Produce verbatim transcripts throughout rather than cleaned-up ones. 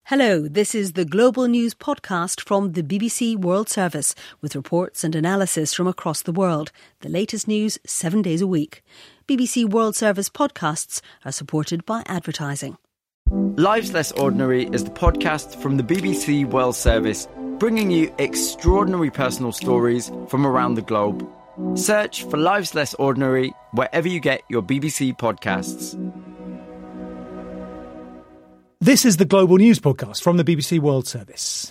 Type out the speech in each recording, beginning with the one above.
Hello, this is the Global News podcast from the B B C World Service with reports and analysis from across the world. The latest news seven days a week. B B C World Service podcasts are supported by advertising. Lives Less Ordinary is the podcast from the B B C World Service, bringing you extraordinary personal stories from around the globe. Search for Lives Less Ordinary wherever you get your B B C podcasts. This is the Global News Podcast from the B B C World Service.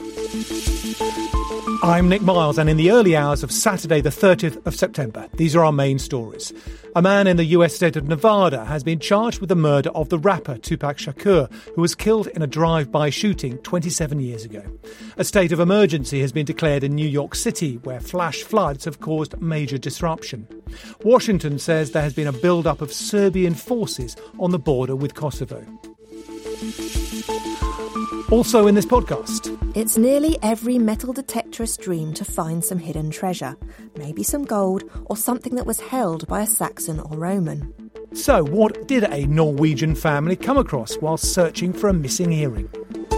I'm Nick Miles, and in the early hours of Saturday the thirtieth of September, these are our main stories. A man in the U S state of Nevada has been charged with the murder of the rapper Tupac Shakur, who was killed in a drive-by shooting twenty-seven years ago. A state of emergency has been declared in New York City, where flash floods have caused major disruption. Washington says there has been a build-up of Serbian forces on the border with Kosovo. Also in this podcast, it's nearly every metal detectorist's dream to find some hidden treasure, maybe some gold or something that was held by a Saxon or Roman. So what did a Norwegian family come across while searching for a missing earring?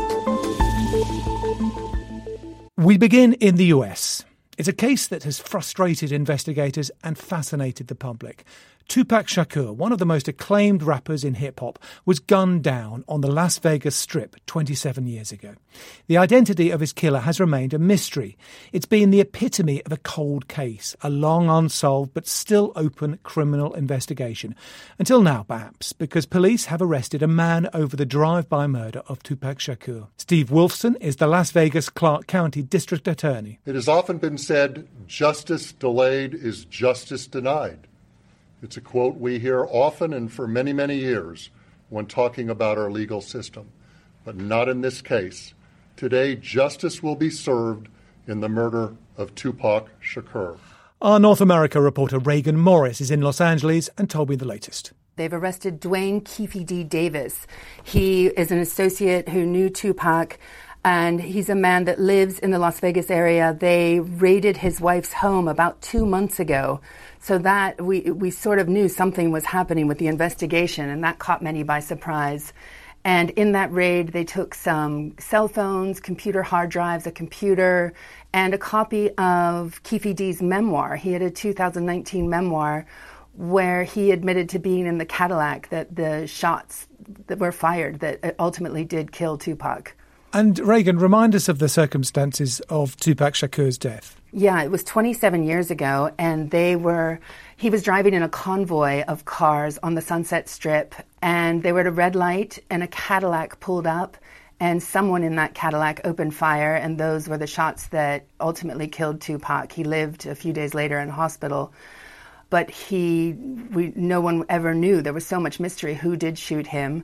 We begin in the U S. It's a case that has frustrated investigators and fascinated the public. Tupac Shakur, one of the most acclaimed rappers in hip-hop, was gunned down on the Las Vegas Strip twenty-seven years ago. The identity of his killer has remained a mystery. It's been the epitome of a cold case, a long unsolved but still open criminal investigation. Until now, perhaps, because police have arrested a man over the drive-by murder of Tupac Shakur. Steve Wolfson is the Las Vegas Clark County District Attorney. It has often been said, justice delayed is justice denied. It's a quote we hear often and for many, many years when talking about our legal system, but not in this case. Today, justice will be served in the murder of Tupac Shakur. Our North America reporter Reagan Morris is in Los Angeles and told me the latest. They've arrested Dwayne Keefe D. Davis. He is an associate who knew Tupac, and he's a man that lives in the Las Vegas area. They raided his wife's home about two months ago. So that we we sort of knew something was happening with the investigation, and that caught many by surprise. And in that raid, they took some cell phones, computer hard drives, a computer, and a copy of Keefe D's memoir. He had a two thousand nineteen memoir where he admitted to being in the Cadillac that the shots that were fired that ultimately did kill Tupac. And Reagan, remind us of the circumstances of Tupac Shakur's death. Yeah, it was twenty-seven years ago, and they were, he was driving in a convoy of cars on the Sunset Strip, and they were at a red light, and a Cadillac pulled up, and someone in that Cadillac opened fire, and those were the shots that ultimately killed Tupac. He lived a few days later in hospital, but he, we, no one ever knew. There was so much mystery who did shoot him.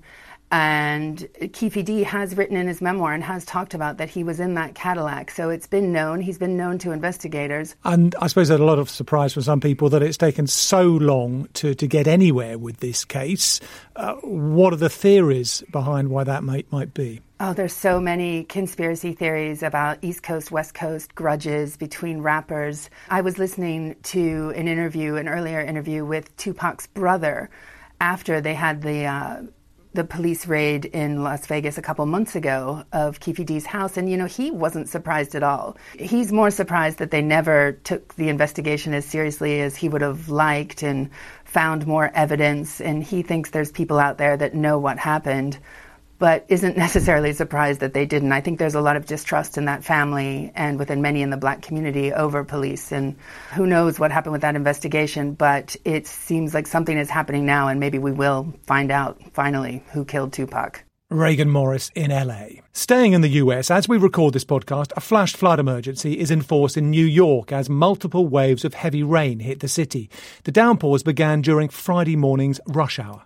And Keefe D has written in his memoir and has talked about that he was in that Cadillac. So it's been known. He's been known to investigators. And I suppose there's a lot of surprise for some people that it's taken so long to, to get anywhere with this case. Uh, what are the theories behind why that might, might be? Oh, there's so many conspiracy theories about East Coast, West Coast grudges between rappers. I was listening to an interview, an earlier interview with Tupac's brother after they had the... Uh, the police raid in Las Vegas a couple months ago of Keefe D's house. And, you know, he wasn't surprised at all. He's more surprised that they never took the investigation as seriously as he would have liked and found more evidence. And he thinks there's people out there that know what happened, but isn't necessarily surprised that they didn't. I think there's a lot of distrust in that family and within many in the black community over police. And who knows what happened with that investigation, but it seems like something is happening now, and maybe we will find out finally who killed Tupac. Reagan Morris in L A. Staying in the U S, as we record this podcast, a flash flood emergency is in force in New York as multiple waves of heavy rain hit the city. The downpours began during Friday morning's rush hour.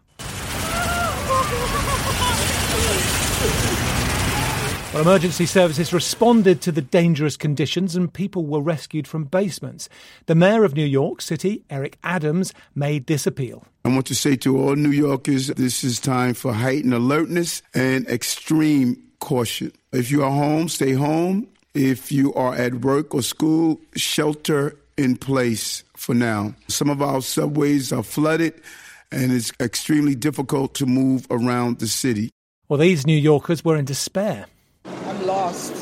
Well, emergency services responded to the dangerous conditions and people were rescued from basements. The mayor of New York City, Eric Adams, made this appeal. I want to say to all New Yorkers, this is time for heightened alertness and extreme caution. If you are home, stay home. If you are at work or school, shelter in place for now. Some of our subways are flooded and it's extremely difficult to move around the city. Well, these New Yorkers were in despair. I'm lost.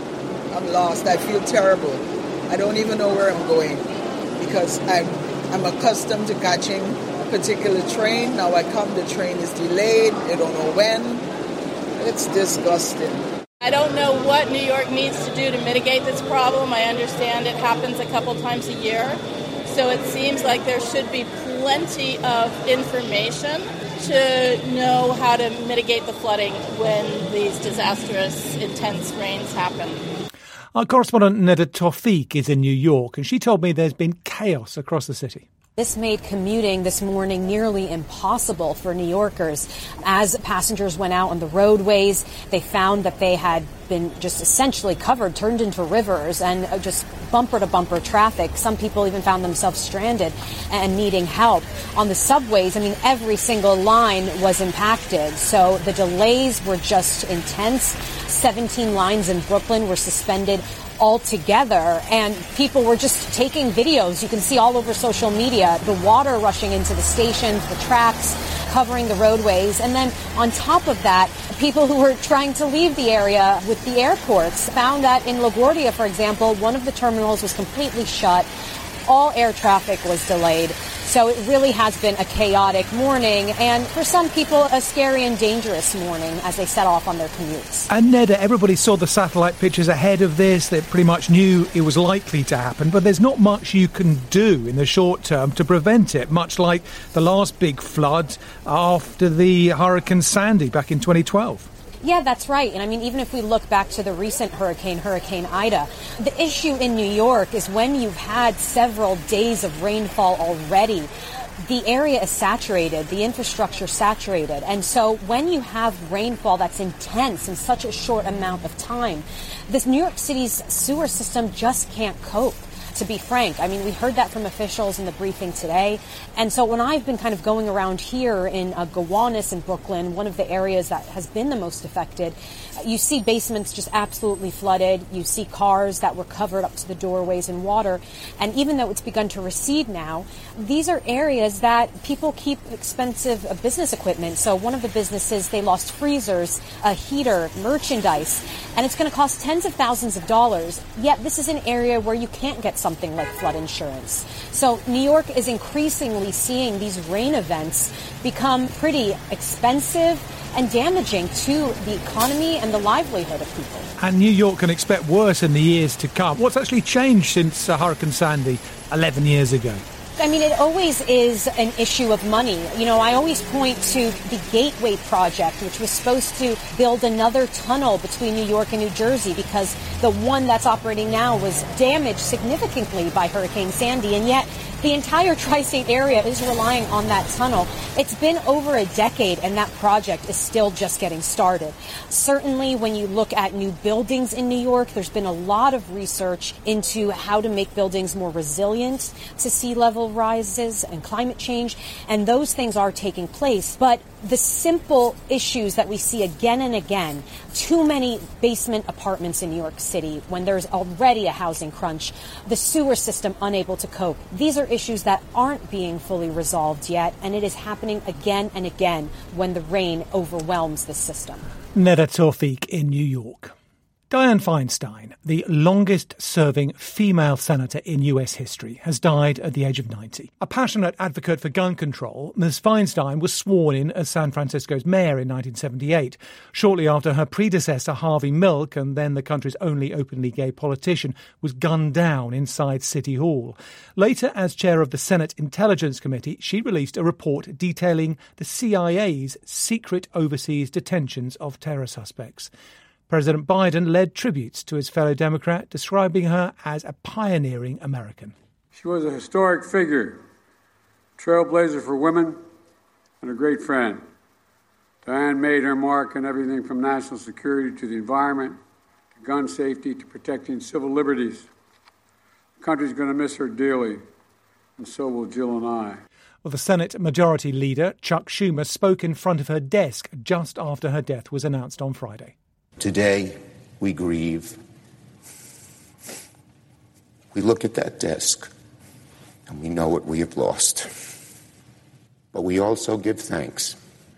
I'm lost. I feel terrible. I don't even know where I'm going because I'm, I'm accustomed to catching a particular train. Now I come, the train is delayed. I don't know when. It's disgusting. I don't know what New York needs to do to mitigate this problem. I understand it happens a couple times a year. So it seems like there should be plenty of information to know how to mitigate the flooding when these disastrous, intense rains happen. Our correspondent Neda Tawfiq is in New York, and she told me there's been chaos across the city. This made commuting this morning nearly impossible for New Yorkers. As passengers went out on the roadways, they found that they had been just essentially covered, turned into rivers, and just bumper-to-bumper traffic. Some people even found themselves stranded and needing help. On the subways, I mean, every single line was impacted. So the delays were just intense. seventeen lines in Brooklyn were suspended altogether, and people were just taking videos. You can see all over social media the water rushing into the stations, the tracks, covering the roadways. And then on top of that, people who were trying to leave the area with the airports found that in LaGuardia, for example, one of the terminals was completely shut. All air traffic was delayed. So it really has been a chaotic morning, and for some people, a scary and dangerous morning as they set off on their commutes. And Neda, everybody saw the satellite pictures ahead of this. They pretty much knew it was likely to happen, but there's not much you can do in the short term to prevent it, much like the last big flood after the Hurricane Sandy back in twenty twelve. Yeah, that's right. And I mean, even if we look back to the recent hurricane, Hurricane Ida, the issue in New York is when you've had several days of rainfall already, the area is saturated, the infrastructure saturated. And so when you have rainfall that's intense in such a short amount of time, this New York City's sewer system just can't cope. To be frank, I mean, we heard that from officials in the briefing today. And so when I've been kind of going around here in uh, Gowanus in Brooklyn, one of the areas that has been the most affected, you see basements just absolutely flooded. You see cars that were covered up to the doorways in water. And even though it's begun to recede now, these are areas that people keep expensive uh, business equipment. So one of the businesses, they lost freezers, a heater, merchandise, and it's going to cost tens of thousands of dollars. Yet this is an area where you can't get something like flood insurance. So New York is increasingly seeing these rain events become pretty expensive and damaging to the economy and the livelihood of people. And New York can expect worse in the years to come. What's actually changed since uh, Hurricane Sandy eleven years ago? I mean, it always is an issue of money. You know, I always point to the Gateway Project, which was supposed to build another tunnel between New York and New Jersey because the one that's operating now was damaged significantly by Hurricane Sandy, and yet the entire tri-state area is relying on that tunnel. It's been over a decade, and that project is still just getting started. Certainly, when you look at new buildings in New York, there's been a lot of research into how to make buildings more resilient to sea level rises and climate change, and those things are taking place. But the simple issues that we see again and again, too many basement apartments in New York City when there's already a housing crunch, the sewer system unable to cope, these are issues that aren't being fully resolved yet, and it is happening again and again when the rain overwhelms the system. Neda Tawfiq in New York. Dianne Feinstein, the longest-serving female senator in U S history, has died at the age of ninety. A passionate advocate for gun control, Miz Feinstein was sworn in as San Francisco's mayor in nineteen seventy-eight, shortly after her predecessor, Harvey Milk, and then the country's only openly gay politician, was gunned down inside City Hall. Later, as chair of the Senate Intelligence Committee, she released a report detailing the C I A's secret overseas detentions of terror suspects. President Biden led tributes to his fellow Democrat, describing her as a pioneering American. She was a historic figure, trailblazer for women, and a great friend. Dianne made her mark on everything from national security to the environment, to gun safety, to protecting civil liberties. The country's going to miss her dearly, and so will Jill and I. Well, the Senate Majority Leader, Chuck Schumer, spoke in front of her desk just after her death was announced on Friday. Today, we grieve. We look at that desk, and we know what we have lost. But we also give thanks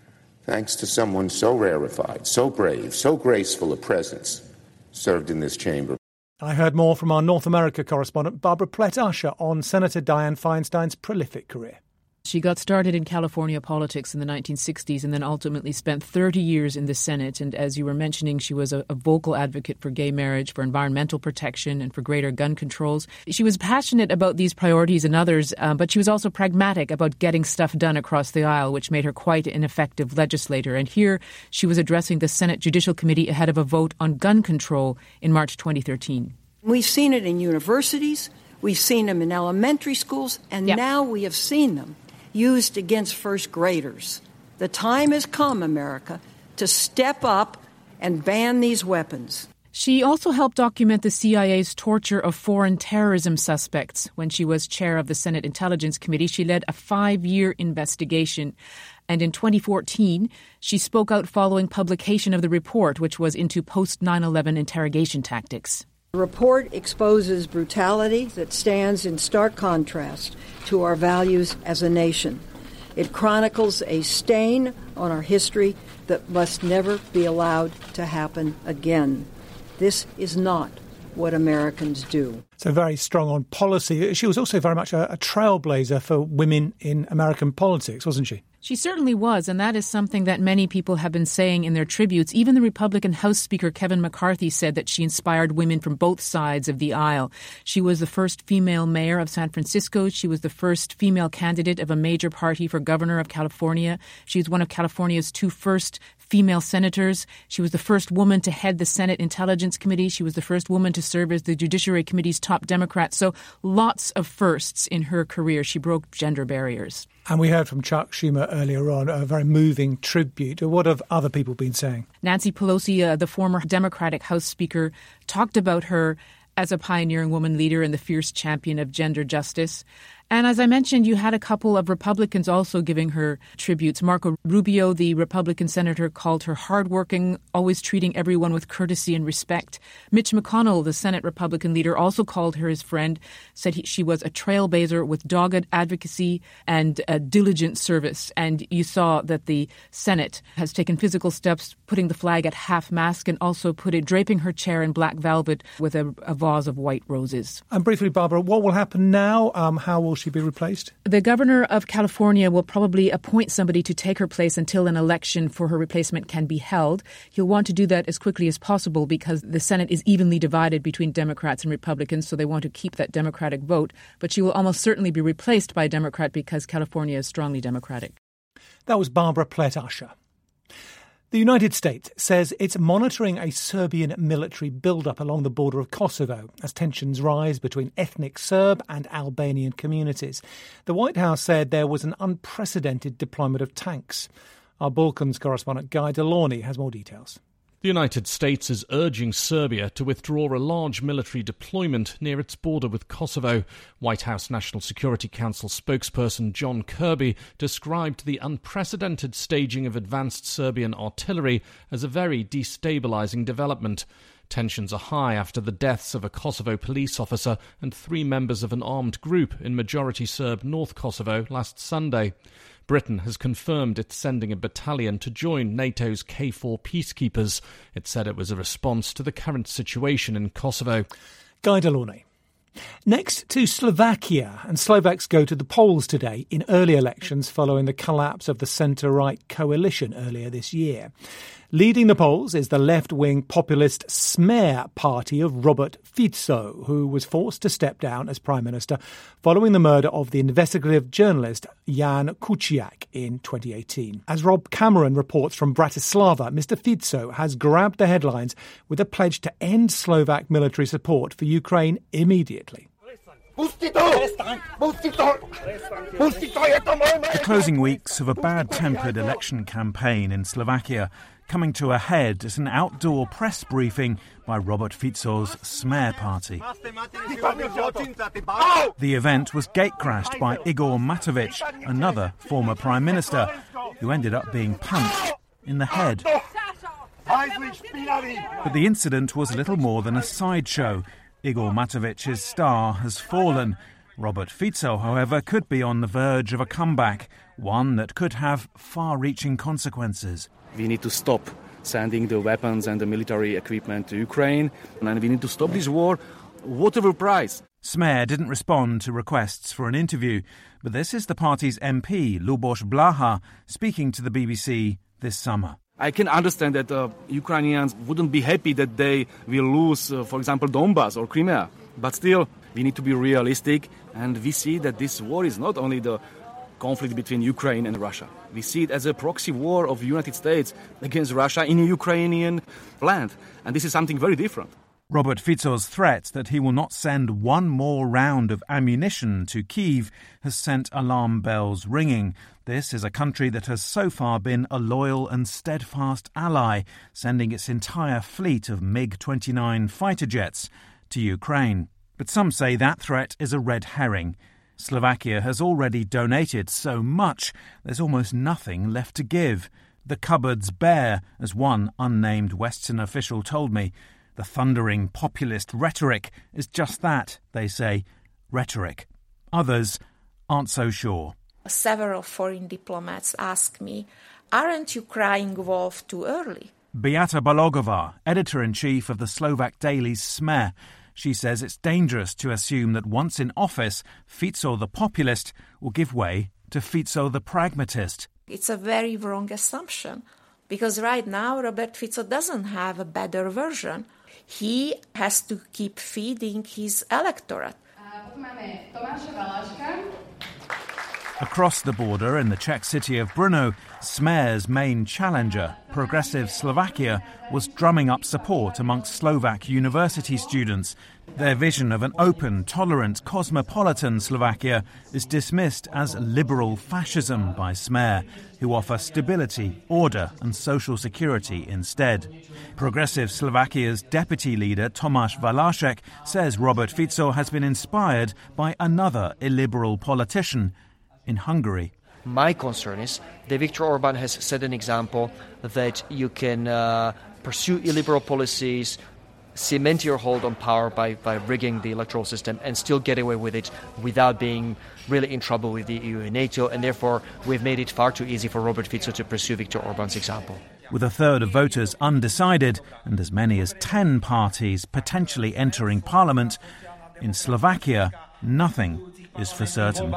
thanks to someone so rarefied, so brave, so graceful a presence, served in this chamber. I heard more from our North America correspondent Barbara Plett-Usher on Senator Dianne Feinstein's prolific career. She got started in California politics in the nineteen sixties and then ultimately spent thirty years in the Senate. And as you were mentioning, she was a, a vocal advocate for gay marriage, for environmental protection and for greater gun controls. She was passionate about these priorities and others, uh, but she was also pragmatic about getting stuff done across the aisle, which made her quite an effective legislator. And here she was addressing the Senate Judicial Committee ahead of a vote on gun control in March twenty thirteen. We've seen it in universities, we've seen them in elementary schools, and yep. now we have seen them used against first graders. The time has come, America, to step up and ban these weapons. She also helped document the C I A's torture of foreign terrorism suspects. When she was chair of the Senate Intelligence Committee, she led a five-year investigation. And in twenty fourteen, she spoke out following publication of the report, which was into post nine eleven interrogation tactics. The report exposes brutality that stands in stark contrast to our values as a nation. It chronicles a stain on our history that must never be allowed to happen again. This is not what Americans do. So very strong on policy. She was also very much a, a trailblazer for women in American politics, wasn't she? She certainly was, and that is something that many people have been saying in their tributes. Even the Republican House Speaker Kevin McCarthy said that she inspired women from both sides of the aisle. She was the first female mayor of San Francisco. She was the first female candidate of a major party for governor of California. She was one of California's two first female senators. She was the first woman to head the Senate Intelligence Committee. She was the first woman to serve as the Judiciary Committee's top Democrat. So lots of firsts in her career. She broke gender barriers. And we heard from Chuck Schumer earlier on, a very moving tribute. What have other people been saying? Nancy Pelosi, uh, the former Democratic House Speaker, talked about her as a pioneering woman leader and the fierce champion of gender justice. And as I mentioned, you had a couple of Republicans also giving her tributes. Marco Rubio, the Republican senator, called her hardworking, always treating everyone with courtesy and respect. Mitch McConnell, the Senate Republican leader, also called her his friend, said he, she was a trailblazer with dogged advocacy and a diligent service. And you saw that the Senate has taken physical steps, putting the flag at half-mast and also put it, draping her chair in black velvet with a, a vase of white roses. And briefly, Barbara, what will happen now? Um, how will she be replaced? The governor of California will probably appoint somebody to take her place until an election for her replacement can be held. He'll want to do that as quickly as possible because the Senate is evenly divided between Democrats and Republicans, so they want to keep that Democratic vote. But she will almost certainly be replaced by a Democrat because California is strongly Democratic. That was Barbara Plett-Usher. The United States says it's monitoring a Serbian military build-up along the border of Kosovo as tensions rise between ethnic Serb and Albanian communities. The White House said there was an unprecedented deployment of tanks. Our Balkans correspondent Guy Delorney has more details. The United States is urging Serbia to withdraw a large military deployment near its border with Kosovo. White House National Security Council spokesperson John Kirby described the unprecedented staging of advanced Serbian artillery as a very destabilizing development. Tensions are high after the deaths of a Kosovo police officer and three members of an armed group in majority Serb North Kosovo last Sunday. Britain has confirmed it's sending a battalion to join NATO's K four peacekeepers. It said it was a response to the current situation in Kosovo. Guy Delorney. Next to Slovakia, and Slovaks go to the polls today in early elections following the collapse of the centre-right coalition earlier this year. Leading the polls is the left-wing populist Smer party of Robert Fico, who was forced to step down as Prime Minister following the murder of the investigative journalist Jan Kuciak in twenty eighteen. As Rob Cameron reports from Bratislava, Mister Fico has grabbed the headlines with a pledge to end Slovak military support for Ukraine immediately. The closing weeks of a bad-tempered election campaign in Slovakia coming to a head at an outdoor press briefing by Robert Fico's Smer party. The event was gatecrashed by Igor Matovic, another former Prime Minister, who ended up being punched in the head. But the incident was little more than a sideshow. Igor Matovic's star has fallen. Robert Fico, however, could be on the verge of a comeback, one that could have far-reaching consequences. We need to stop sending the weapons and the military equipment to Ukraine, and we need to stop this war, whatever price. Smer didn't respond to requests for an interview, but this is the party's M P, Luboš Blaha, speaking to the B B C this summer. I can understand that uh, Ukrainians wouldn't be happy that they will lose, uh, for example, Donbas or Crimea. But still, we need to be realistic, and we see that this war is not only the conflict between Ukraine and Russia. We see it as a proxy war of the United States against Russia in Ukrainian land, and this is something very different. Robert Fico's threat that he will not send one more round of ammunition to Kyiv has sent alarm bells ringing. This is a country that has so far been a loyal and steadfast ally, sending its entire fleet of MiG twenty-nine fighter jets to Ukraine. But some say that threat is a red herring. Slovakia has already donated so much, there's almost nothing left to give. The cupboard's bare, as one unnamed Western official told me. The thundering populist rhetoric is just that, they say, rhetoric. Others aren't so sure. Several foreign diplomats ask me, aren't you crying wolf too early? Beata Balogova, editor-in-chief of the Slovak daily Smer. She says it's dangerous to assume that once in office, Fico the populist will give way to Fico the pragmatist. It's a very wrong assumption, because right now Robert Fico doesn't have a better version. He has to keep feeding his electorate. Across the border in the Czech city of Brno, Smer's main challenger, Progressive Slovakia, was drumming up support amongst Slovak university students. Their vision of an open, tolerant, cosmopolitan Slovakia is dismissed as liberal fascism by Smer, who offer stability, order and social security instead. Progressive Slovakia's deputy leader, Tomáš Valášek, says Robert Fico has been inspired by another illiberal politician in Hungary. My concern is that Viktor Orban has set an example that you can uh, pursue illiberal policies, cement your hold on power by, by rigging the electoral system and still get away with it without being really in trouble with the E U and NATO, and therefore we've made it far too easy for Robert Fico to pursue Viktor Orban's example. With a third of voters undecided and as many as ten parties potentially entering parliament, in Slovakia, nothing is for certain.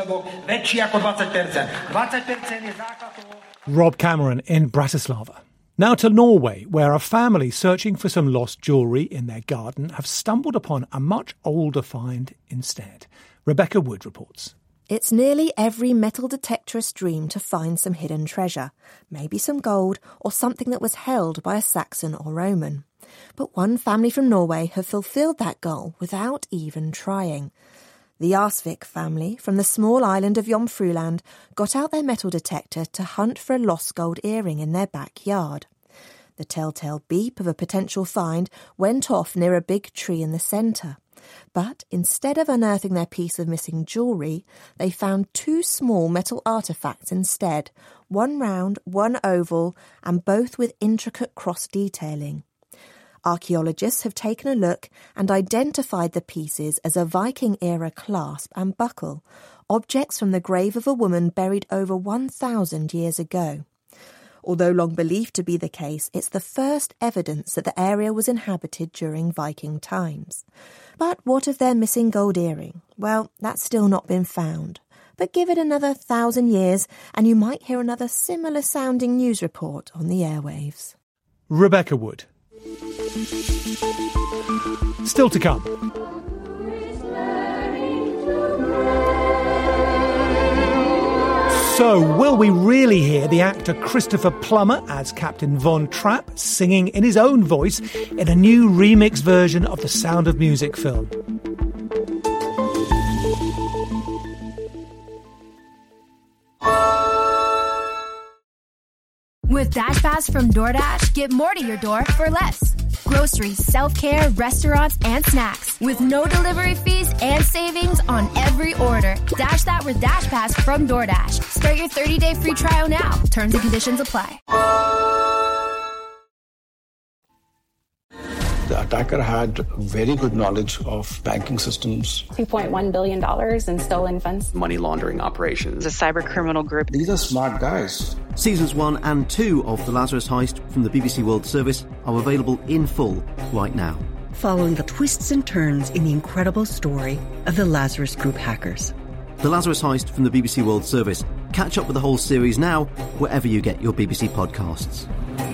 Rob Cameron in Bratislava. Now to Norway, where a family searching for some lost jewellery in their garden have stumbled upon a much older find instead. Rebecca Wood reports. It's nearly every metal detectorist's dream to find some hidden treasure, maybe some gold or something that was held by a Saxon or Roman. But one family from Norway have fulfilled that goal without even trying. The Arsvik family from the small island of Jomfruland got out their metal detector to hunt for a lost gold earring in their backyard. The telltale beep of a potential find went off near a big tree in the centre. But instead of unearthing their piece of missing jewellery, they found two small metal artefacts instead, one round, one oval, and both with intricate cross detailing. Archaeologists have taken a look and identified the pieces as a Viking-era clasp and buckle, objects from the grave of a woman buried over one thousand years ago. Although long believed to be the case, it's the first evidence that the area was inhabited during Viking times. But what of their missing gold earring? Well, that's still not been found. But give it another thousand years and you might hear another similar-sounding news report on the airwaves. Rebecca Wood. Still to come. So, will we really hear the actor Christopher Plummer as Captain Von Trapp singing in his own voice in a new remix version of the Sound of Music film? With DashPass from DoorDash, get more to your door for less. Groceries, self-care, restaurants, and snacks. With no delivery fees and savings on every order. Dash that with DashPass from DoorDash. Start your thirty-day free trial now. Terms and conditions apply. The attacker had very good knowledge of banking systems. two point one billion dollars in stolen funds. Money laundering operations. It's a cyber criminal group. These are smart guys. Seasons one and two of The Lazarus Heist from the B B C World Service are available in full right now. Following the twists and turns in the incredible story of the Lazarus Group hackers. The Lazarus Heist from the B B C World Service. Catch up with the whole series now, wherever you get your B B C podcasts.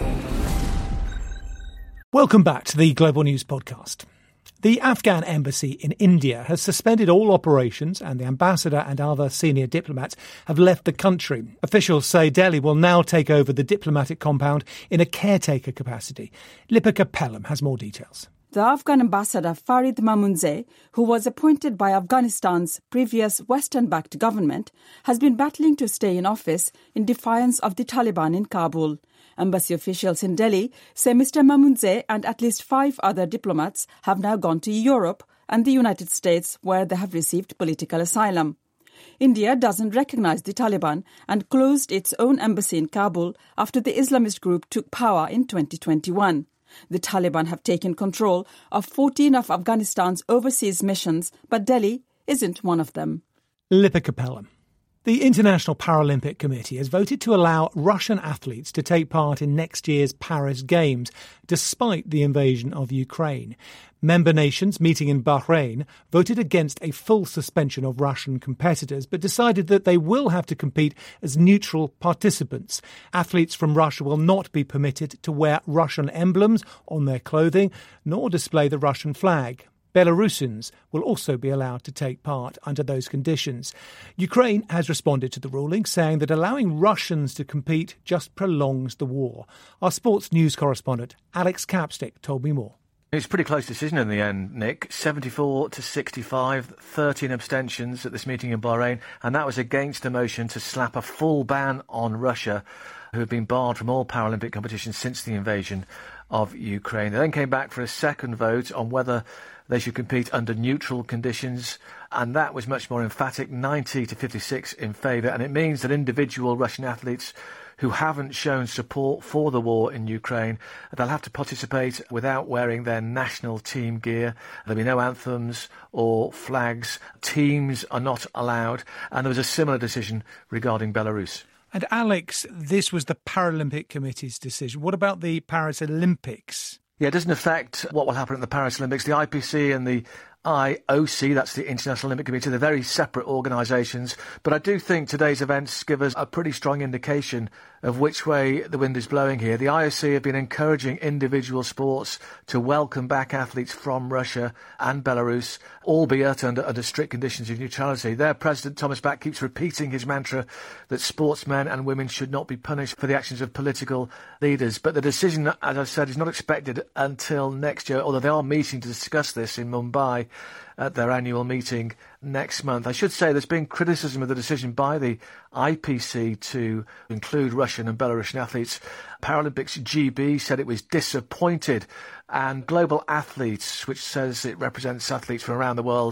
Welcome back to the Global News Podcast. The Afghan embassy in India has suspended all operations and the ambassador and other senior diplomats have left the country. Officials say Delhi will now take over the diplomatic compound in a caretaker capacity. Lipika Pelham has more details. The Afghan ambassador Farid Mamundzeh, who was appointed by Afghanistan's previous Western-backed government, has been battling to stay in office in defiance of the Taliban in Kabul. Embassy officials in Delhi say Mister Mamundzeh and at least five other diplomats have now gone to Europe and the United States, where they have received political asylum. India doesn't recognize the Taliban and closed its own embassy in Kabul after the Islamist group took power in twenty twenty-one. The Taliban have taken control of fourteen of Afghanistan's overseas missions, but Delhi isn't one of them. Lipika Pelham. The International Paralympic Committee has voted to allow Russian athletes to take part in next year's Paris Games, despite the invasion of Ukraine. Member nations meeting in Bahrain voted against a full suspension of Russian competitors, but decided that they will have to compete as neutral participants. Athletes from Russia will not be permitted to wear Russian emblems on their clothing, nor display the Russian flag. Belarusians will also be allowed to take part under those conditions. Ukraine has responded to the ruling, saying that allowing Russians to compete just prolongs the war. Our sports news correspondent Alex Capstick told me more. It's a pretty close decision in the end, Nick. seventy-four to sixty-five, thirteen abstentions at this meeting in Bahrain, and that was against a motion to slap a full ban on Russia, who have been barred from all Paralympic competitions since the invasion of Ukraine. They then came back for a second vote on whether they should compete under neutral conditions, and that was much more emphatic, ninety to fifty-six in favour, and it means that individual Russian athletes who haven't shown support for the war in Ukraine, they'll have to participate without wearing their national team gear. There'll be no anthems or flags. Teams are not allowed, and there was a similar decision regarding Belarus. And Alex, this was the Paralympic Committee's decision. What about the Paris Olympics? Yeah, it doesn't affect what will happen at the Paris Olympics. The I P C and the I O C, that's the International Olympic Committee, they're very separate organisations. But I do think today's events give us a pretty strong indication of which way the wind is blowing here. The I O C have been encouraging individual sports to welcome back athletes from Russia and Belarus, albeit under, under strict conditions of neutrality. Their president, Thomas Bach, keeps repeating his mantra that sportsmen and women should not be punished for the actions of political leaders. But the decision, as I said, is not expected until next year, although they are meeting to discuss this in Mumbai at their annual meeting next month. I should say there's been criticism of the decision by the I P C to include Russian and Belarusian athletes. Paralympics G B said it was disappointed, and Global Athletes, which says it represents athletes from around the world,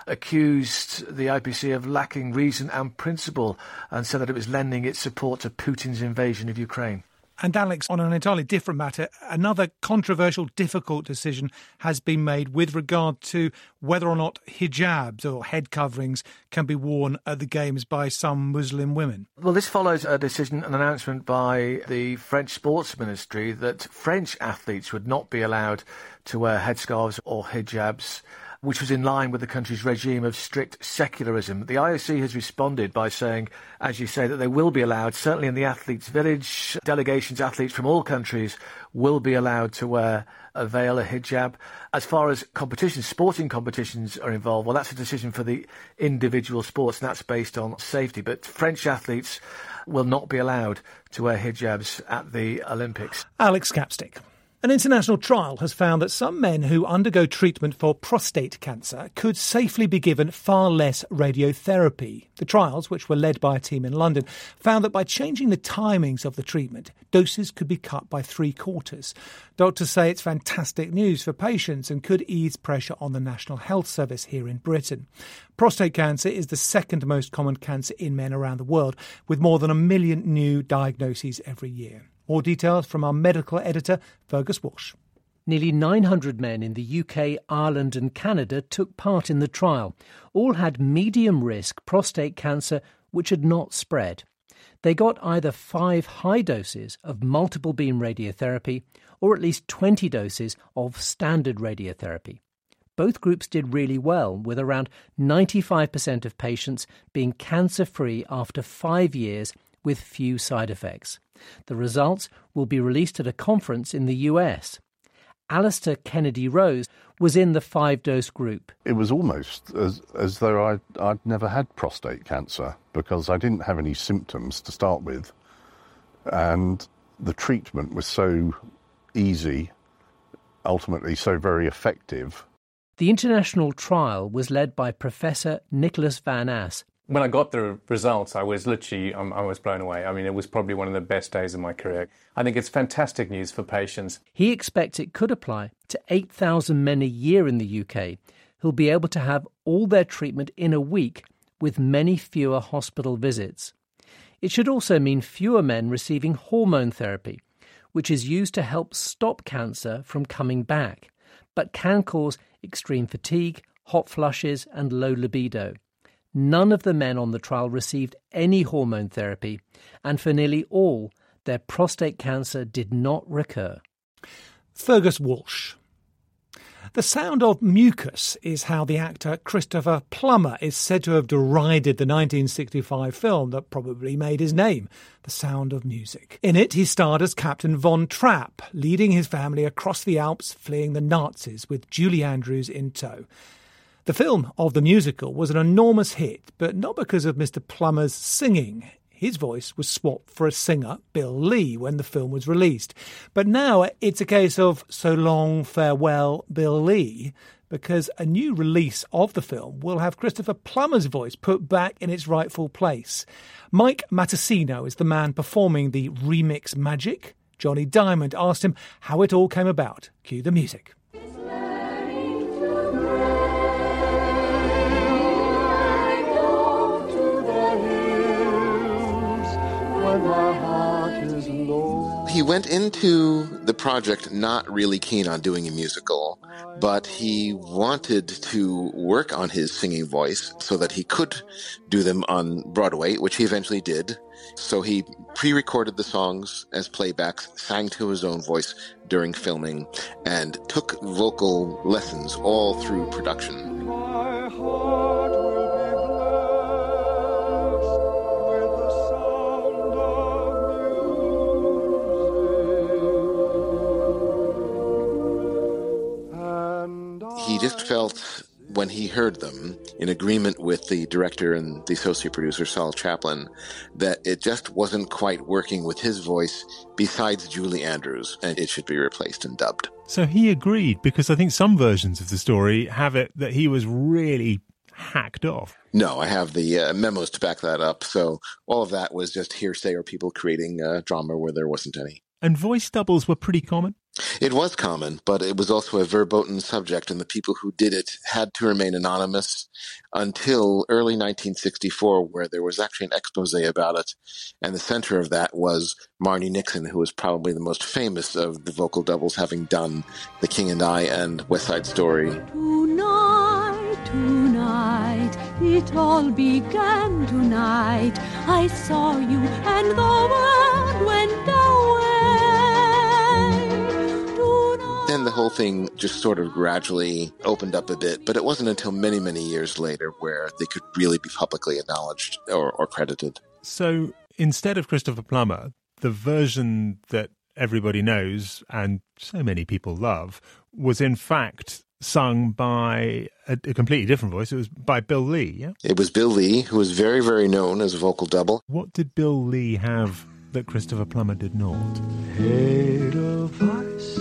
accused the I P C of lacking reason and principle and said that it was lending its support to Putin's invasion of Ukraine. And Alex, on an entirely different matter, another controversial, difficult decision has been made with regard to whether or not hijabs or head coverings can be worn at the Games by some Muslim women. Well, this follows a decision, an announcement by the French Sports Ministry that French athletes would not be allowed to wear headscarves or hijabs, which was in line with the country's regime of strict secularism. The I O C has responded by saying, as you say, that they will be allowed, certainly in the athletes' village, delegations, athletes from all countries will be allowed to wear a veil, a hijab. As far as competitions, sporting competitions are involved, well, that's a decision for the individual sports, and that's based on safety. But French athletes will not be allowed to wear hijabs at the Olympics. Alex Capstick. An international trial has found that some men who undergo treatment for prostate cancer could safely be given far less radiotherapy. The trials, which were led by a team in London, found that by changing the timings of the treatment, doses could be cut by three quarters. Doctors say it's fantastic news for patients and could ease pressure on the National Health Service here in Britain. Prostate cancer is the second most common cancer in men around the world, with more than a million new diagnoses every year. More details from our medical editor, Fergus Walsh. Nearly nine hundred men in the U K, Ireland and Canada took part in the trial. All had medium-risk prostate cancer which had not spread. They got either five high doses of multiple beam radiotherapy or at least twenty doses of standard radiotherapy. Both groups did really well, with around ninety-five percent of patients being cancer-free after five years with few side effects. The results will be released at a conference in the U S. Alistair Kennedy-Rose was in the five-dose group. It was almost as, as though I'd, I'd never had prostate cancer because I didn't have any symptoms to start with. And the treatment was so easy, ultimately so very effective. The international trial was led by Professor Nicholas Van As. When I got the results, I was literally, um, I was blown away. I mean, it was probably one of the best days of my career. I think it's fantastic news for patients. He expects it could apply to eight thousand men a year in the U K who'll be able to have all their treatment in a week with many fewer hospital visits. It should also mean fewer men receiving hormone therapy, which is used to help stop cancer from coming back, but can cause extreme fatigue, hot flushes and low libido. None of the men on the trial received any hormone therapy, and for nearly all, their prostate cancer did not recur. Fergus Walsh. The sound of mucus is how the actor Christopher Plummer is said to have derided the nineteen sixty-five film that probably made his name, The Sound of Music. In it, he starred as Captain Von Trapp, leading his family across the Alps, fleeing the Nazis with Julie Andrews in tow. The film of the musical was an enormous hit, but not because of Mister Plummer's singing. His voice was swapped for a singer, Bill Lee, when the film was released. But now it's a case of so long, farewell, Bill Lee, because a new release of the film will have Christopher Plummer's voice put back in its rightful place. Mike Matessino is the man performing the remix magic. Johnny Diamond asked him how it all came about. Cue the music. He went into the project not really keen on doing a musical, but he wanted to work on his singing voice so that he could do them on Broadway, which he eventually did. So he pre-recorded the songs as playbacks, sang to his own voice during filming, and took vocal lessons all through production. My heart will be blessed with the sound of music. He just felt, when he heard them, in agreement with the director and the associate producer, Saul Chaplin, that it just wasn't quite working with his voice besides Julie Andrews, and it should be replaced and dubbed. So he agreed, because I think some versions of the story have it that he was really hacked off. No, I have the uh, memos to back that up. So all of that was just hearsay or people creating uh, drama where there wasn't any. And voice doubles were pretty common? It was common, but it was also a verboten subject, and the people who did it had to remain anonymous until early nineteen sixty-four, where there was actually an expose about it. And the center of that was Marni Nixon, who was probably the most famous of the vocal doubles, having done The King and I and West Side Story. Tonight, tonight, it all began tonight. I saw you and the world went away. Then the whole thing just sort of gradually opened up a bit, but it wasn't until many, many years later where they could really be publicly acknowledged or, or credited. So instead of Christopher Plummer, the version that everybody knows and so many people love was in fact sung by a, a completely different voice. It was by Bill Lee, yeah? It was Bill Lee, who was very, very known as a vocal double. What did Bill Lee have that Christopher Plummer did not? Edelweiss,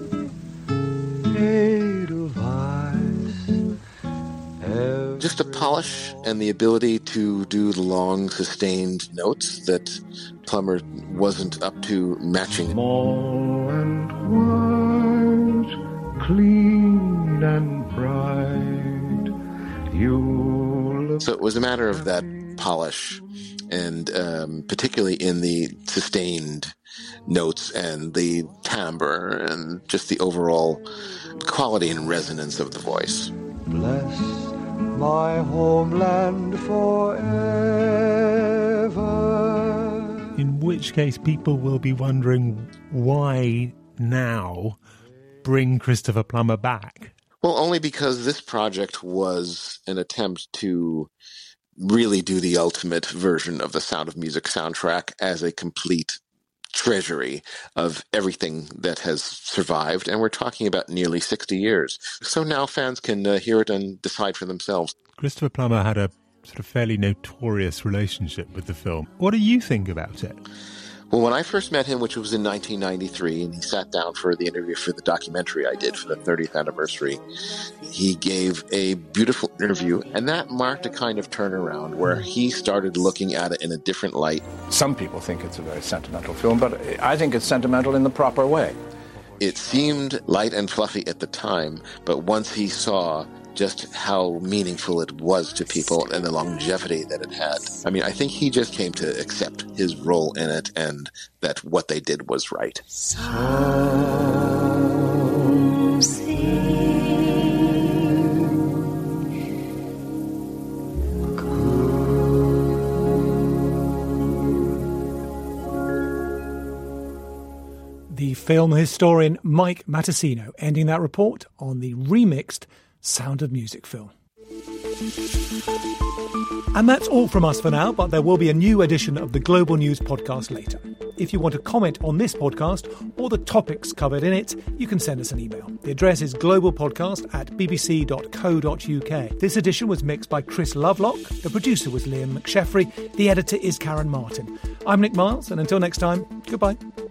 Edelweiss. Just a polish and the ability to do the long, sustained notes that Plummer wasn't up to matching. Small and white, clean and bright, you look. So it was a matter of that polish, and um, particularly in the sustained notes and the timbre and just the overall quality and resonance of the voice. Bless my homeland forever. In which case, people will be wondering why now bring Christopher Plummer back? Well, only because this project was an attempt to really do the ultimate version of the Sound of Music soundtrack as a complete treasury of everything that has survived, and we're talking about nearly sixty years. So now fans can uh, hear it and decide for themselves. Christopher Plummer had a sort of fairly notorious relationship with the film. What do you think about it? Well, when I first met him, which was in nineteen ninety-three, and he sat down for the interview for the documentary I did for the thirtieth anniversary, he gave a beautiful interview, and that marked a kind of turnaround where he started looking at it in a different light. Some people think it's a very sentimental film, but I think it's sentimental in the proper way. It seemed light and fluffy at the time, but once he saw just how meaningful it was to people and the longevity that it had. I mean, I think he just came to accept his role in it and that what they did was right. So sing. The film historian Mike Matessino ending that report on the remixed Sound of Music film. And that's all from us for now, but there will be a new edition of the Global News podcast later. If you want to comment on this podcast or the topics covered in it, you can send us an email. The address is globalpodcast at bbc dot co dot uk. This edition was mixed by Chris Lovelock. The producer was Liam McSheffrey. The editor is Karen Martin. I'm Nick Miles, and until next time, goodbye.